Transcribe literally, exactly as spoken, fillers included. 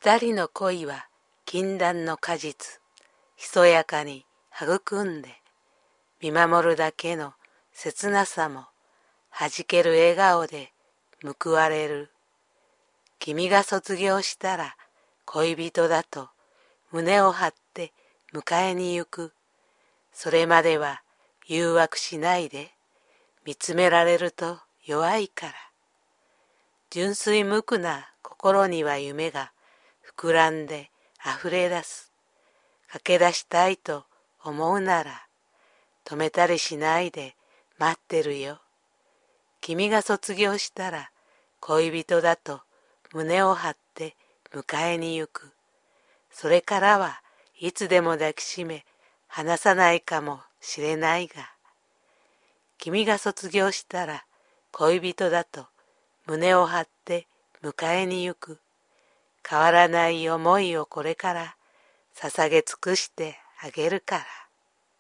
二人の恋は禁断の果実、ひそやかに育んで、見守るだけの切なさも弾ける笑顔で報われる。君が卒業したら恋人だと胸を張って迎えに行く。それまでは誘惑しないで、見つめられると弱いから。純粋無垢な心には夢が膨らんで溢れ出す。駆け出したいと思うなら、止めたりしないで待ってるよ。君が卒業したら恋人だと胸を張って迎えに行く。それからはいつでも抱きしめ離さないかもしれないが、君が卒業したら恋人だと胸を張って迎えに行く。変わらない思いをこれから捧げ尽くしてあげるから。